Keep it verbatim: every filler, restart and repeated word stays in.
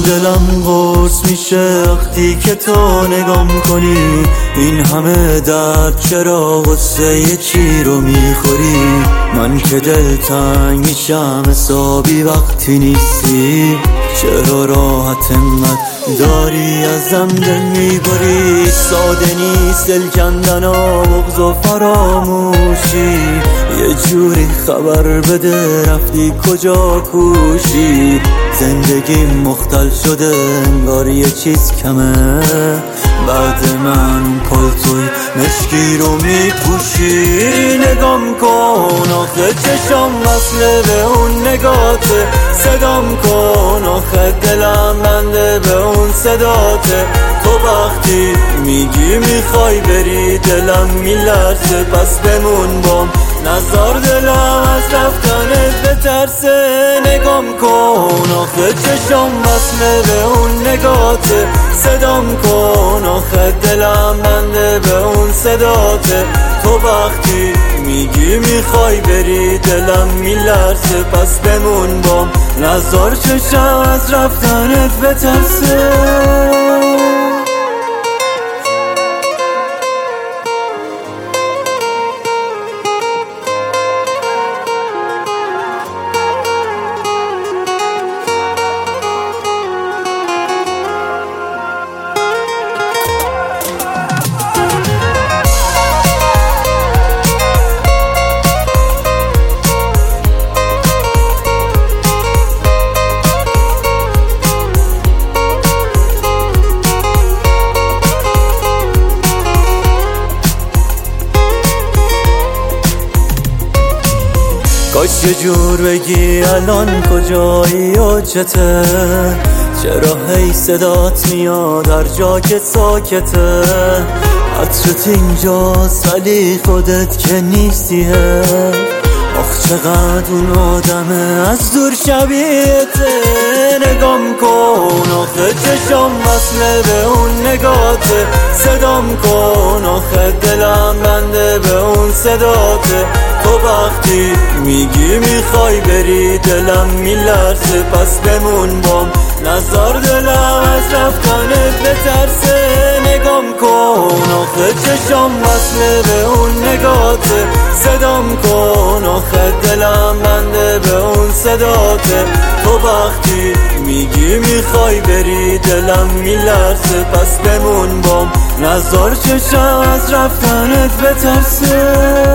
دلم قرص میشه وقتی که تو نگام کنی. این همه درد چرا غصه چی رو میخوری؟ من که دلتنگ میشم حسابی وقتی نیستی. چرا راحت انقدر داری ازم دل میبری؟ ساده نیست دل کندن و بغض و فراموشی. یه جوری خبر بده رفتی کجا کوشی. زندگی مختل شده انگار یه چیز کمه. بعد من اون پالتوی مشکی رو میپوشی. نگام کن آخه چشم وصله به اون نگاته. صدام کن آخه دلم بنده به اون صداته. تو وقتی میگی میخوای بری دلم میلرزه. پس بمون بام نزار دلم از رفتنت بترسه. نگام کن آخه چشم وصله به اون نگاته. صدام کن آخه دلم بنده به اون صداته. تو وقتی میگی میخوای بری دلم میلرزه. پس بمون بام نزار چشم از رفتنت بترسه. کاش یه جور بگی الان کجایی و چته. چرا هی صدات میاد هر جا که ساکته. عطرت اینجاست ولی خودت که نیستیه. آخ چقدر اون آدمه از دور شبیهته. نگام کن آخه چشم وصله به اون نگاته. صدام کن آخه دلم بنده به اون صداته. تو وقتی میگی میخوای بری دلم میلرزه. پس بمون بام نزار دلم از رفتنت بترسه. نگام کن آخه چشم وصله به اون نگاته. صدام کن آخه دلم بنده به اون صداته. تو وقتی میگی میخوای بری دلم میلرزه. پس بمون بام نزار چشم از رفتنت بترسه.